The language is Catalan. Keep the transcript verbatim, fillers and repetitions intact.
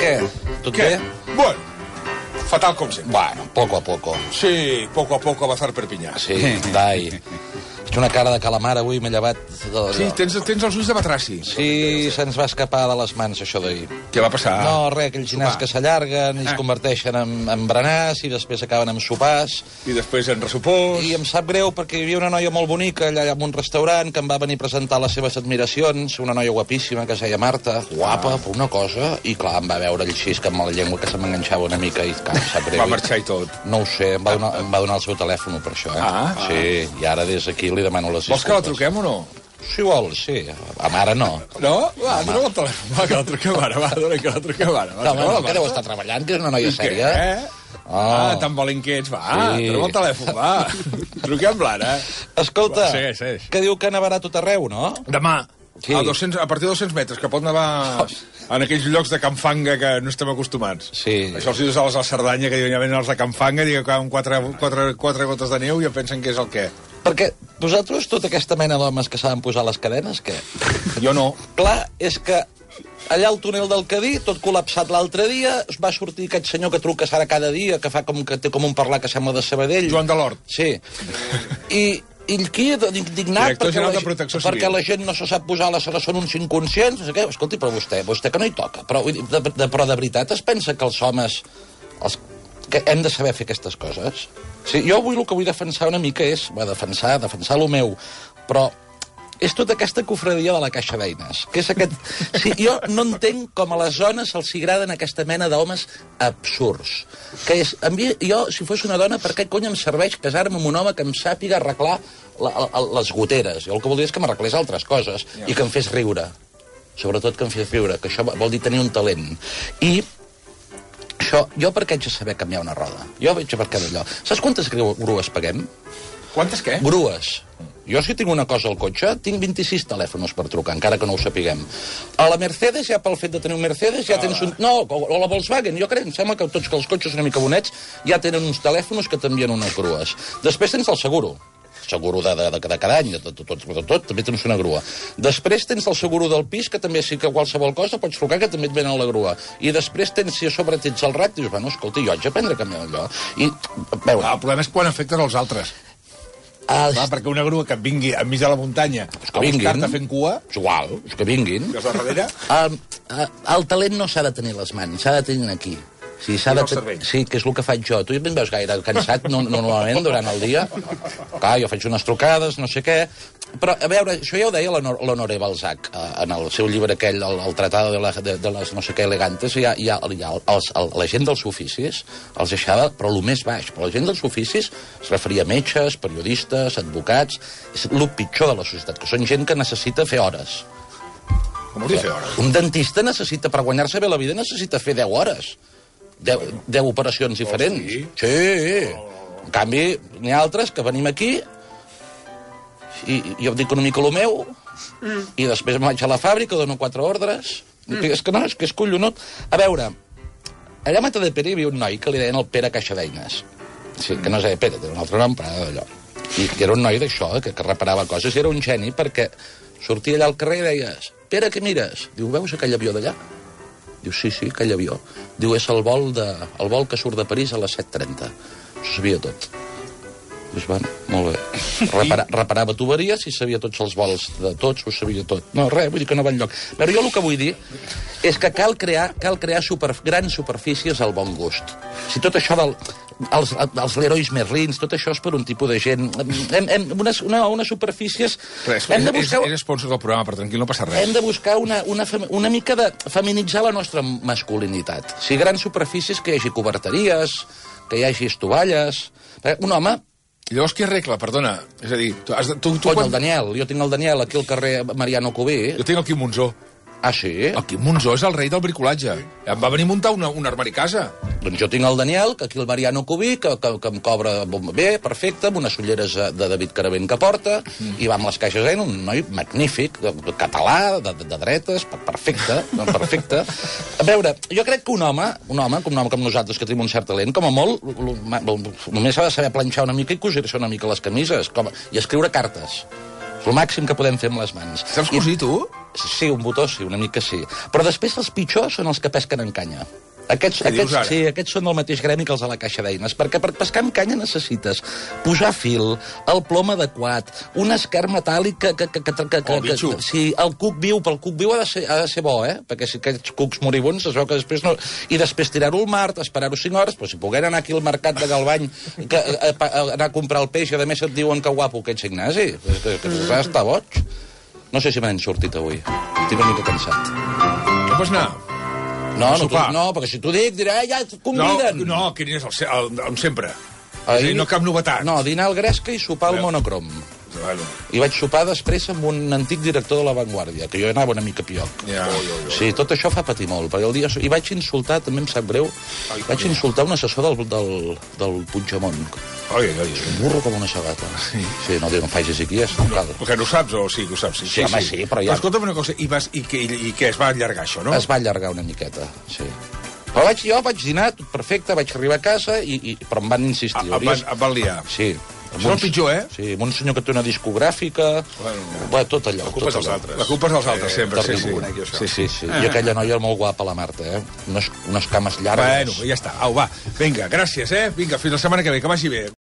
Què? Tot Què? bé? Bueno, fatal com sempre. Bueno, poco a poco. Sí, poco a poco avanzar Perpinyà. Sí, dai. Ets una cara de calamar avui, m'he llevat... Sí, tens, tens els ulls de batraci. Sí, se'ns va escapar de les mans, això d'ahir. Què va passar? No, res, aquells ginars que s'allarguen i es converteixen en, en berenars i després acaben amb sopars. I després en ressupors. I em sap greu perquè hi havia una noia molt bonica allà en un restaurant que em va venir a presentar les seves admiracions, una noia guapíssima que es deia Marta, guapa, per una cosa, i clar, em va veure així que amb la llengua que se m'enganxava una mica i clar, em sap greu. Va marxar i tot. No ho sé, em va donar, em va donar el seu telèfon per això, eh? Ah. Sí, i ara des d'aquí li demano les Vols que la truquem o no? Si vols, sí. A mare no. No? Va, dona el telèfon. Va, que la truquem ara. Va, dona que la truquem ara. Va, no, home, que deu estar treballant, que és una noia sèria. Què? Oh. Ah, tan valent que ets. Va, sí. Treu el telèfon, va. Truquem-la ara. Escolta, va, segueix, segueix. Que diu que nevarà tot arreu, no? Demà. Sí. A, doscents, a partir de dos-cents metres, que pot nevar en aquells llocs de Campfanga que no estem acostumats. Sí. Això els dius a les de Cerdanya, que diuen, ja venen els de Campfanga, i que amb quatre, quatre, quatre gotes de neu ja pensen que és el què. Perquè vosaltres, tota aquesta mena d'homes que saben posar les cadenes, què? Jo no. Clar, és que allà al túnel del Cadí, tot col·lapsat l'altre dia, es va sortir aquest senyor que truca ara cada dia, que fa com que té com un parlar que sembla de Sabadell. Joan de l'Hort. Sí. I... I aquí, indignat, perquè la, perquè la gent no se sap posar les hores, són uns inconscients, no sé què. Escolti, però vostè, vostè que no hi toca. Però de, de, però de veritat es pensa que els homes... Els, que hem de saber fer aquestes coses? Sí, jo avui el que vull defensar una mica és... Bé, defensar, defensar el meu, però... És tota aquesta cofradia de la caixa d'eines. Que és aquest... Sí, jo no entenc com a les zones els agraden aquesta mena d'homes absurds. Que és... Mi, jo, si fos una dona, per què cony em serveix casar-me amb un home que em sàpiga arreglar la, la, les goteres? Jo el que voldria és que m'arreglés altres coses i que em fes riure. Sobretot que em fes riure, que això vol dir tenir un talent. I... Això, jo per què haig de saber canviar una roda? Jo veig per cada allò. Saps quantes grues paguem? Quantes què? Grues. Jo, si tinc una cosa al cotxe, tinc vint-i-sis telèfons per trucar, encara que no ho sapiguem. A la Mercedes, ja pel fet de tenir un Mercedes, ja tens un... No, o la Volkswagen, jo crec, em sembla que tots que els cotxes una mica bonets ja tenen uns telèfons que t'envien unes grues. Després tens el seguro. Seguro de, de, de, de cada any, de tot, tot, tot, tot, també tens una grua. Després tens el seguro del pis, que també sí que qualsevol cosa pots trucar, que també et venen la grua. I després tens, si a sobre tens el rat, dius, bueno, escolta, jo haig d'aprendre a canviar allò. I, veure... Ah, el problema és quan afectes els altres. Ah, clar, perquè una grua que et vingui enmig de la muntanya a buscar-te fent cua... És igual, és que vinguin. I els de darrere? El, el talent no s'ha de tenir a les mans, s'ha de tenir aquí. Sí, s'ha de ten... sí, que és el que faig jo. Tu ja em veus gaire cansat, no, normalment, durant el dia. Clar, jo faig unes trucades, no sé què... Però, a veure, això ja ho deia l'Honoré Balzac, en el seu llibre aquell, el, el Tratado de, la, de, de les no sé què elegantes, hi ha, hi ha, hi ha els, el, la gent dels oficis, els deixava, però el més baix. Però la gent dels oficis es referia a metges, periodistes, advocats... És el pitjor de la societat, que són gent que necessita fer hores. Com vol dir fer hores? Un dentista necessita, per guanyar-se bé la vida, necessita fer deu hores. deu operacions diferents. Oh, sí? Sí. En canvi, n'hi ha altres que venim aquí i jo dic una mica el meu mm. i després em vaig a la fàbrica, dono quatre ordres. Mm. És que no, és que és collonut. A veure, allà a Matadepera hi havia un noi que li deien el Pere Caixa d'Eines. Sí, que no es deia Pere, té un altre nom, però allò. I era un noi d'això, que, que reparava coses, i era un geni perquè sortia allà al carrer i deies, Pere, què mires? Diu, veus aquell avió d'allà? Diu, sí, sí, aquell avió. Diu, és el vol, de, el vol que surt de París a les set trenta. Ho sabia tot. Dius, bueno, molt bé. Repara, reparava tuberies i sabia tots els vols de tots, ho sabia tot. No, res, vull dir que no va enlloc. Però jo el que vull dir és que cal crear, cal crear super, grans superfícies al bon gust. Si tot això del... Els, els Leroys Merlins, tot això és per un tipus de gent... Hem, hem, unes, una, unes superfícies... Res, hem de buscar... és, és sponsor del programa, però tranquil, no passa res. Hem de buscar una, una, una mica de feminitzar la nostra masculinitat. O sigui, grans superfícies, que hi hagi coberteries, que hi hagi estovalles... Un home... I llavors qui arregla, perdona? És a dir, tu has de... Tu, tu, Cony, quan... el Daniel. Jo tinc el Daniel aquí al carrer Mariano Cubí. Jo tinc el Quim Monzó. Ah, sí? El Quim Monzó és el rei del bricolatge. Em va venir a muntar una, un armari a casa. Doncs jo tinc el Daniel, que aquí el Mariano Cubí, que, que, que em cobra bé, perfecte, amb unes ulleres de David Caravent que porta, mm. i va amb les caixes d'eina, un noi magnífic, català, de, de, de dretes, perfecte, perfecte. A veure, jo crec que un home, un home, un home com nosaltres, que tenim un cert talent, com a molt, només ha de saber planxar una mica i cosir-se una mica les camises, com, i escriure cartes. És el màxim que podem fer amb les mans. Saps cosir, tu? Sí, un botó sí, una mica sí. Però després els pitjors són els que pesquen en canya. Aquests, aquests, sí, aquests són del mateix gremi que els de la caixa d'eines, perquè per pescar amb canya necessites posar fil, el plom adequat, un esquer metàl·lic que... que, que, que, que, oh, que, que sí, el cuc viu, però el cuc viu ha de ser, ha de ser bo, eh? Perquè si aquests cucs moribunds es veu que després no... I després tirar-ho al mar, esperar-ho cinc hores, però si pogueren anar aquí al mercat de Galvany, que, a, a, a, anar a comprar el peix, i a més et diuen que guapo aquest Ignasi, que, que, que has d'estar boig. No sé si me n'he sortit avui. Estic una mica cansat. No pots anar? No, no, tu, no, perquè si t'ho dic, diré, ja et conviden. No, no, que aniràs el, el, el, sempre. És dir, no cap novetat. No, dinar al Gresca i sopar al Monocrom. Bueno. I vaig sopar després amb un antic director de La Vanguardia, que jo anava una mica pioc. Ja. Sí, tot això fa patir molt. Perquè el dia... I vaig insultar, també em sap greu, ai, vaig ai, insultar un assessor del, del, del Puigdemont. Ai, ai, ai. Un burro com una sabata. Sí, sí no, no em facis aquí, és, no cal. Perquè no ho saps o sí que ho saps? Sí, sí, home, sí, però ja... Però escolta'm una cosa, i, vas, i, i, i què, es va allargar això, no? Es va allargar una miqueta, sí. Però vaig, jo vaig dinar, tot perfecte, vaig arribar a casa, i, i, però em van insistir. Ah, em, van, em van liar. Sí. Això és el pitjor, eh? Sí, amb un senyor que té una discogràfica... Bueno, bueno tot allò. La culpa és dels altres. La culpa és dels altres, sempre. Sí, sí. Sí, sí, sí. I aquella noia molt guapa, la Marta, eh? Unes, unes cames llargues. Bueno, ja està. Au, va. Vinga, gràcies, eh? Vinga, fins la setmana que ve, que vagi bé.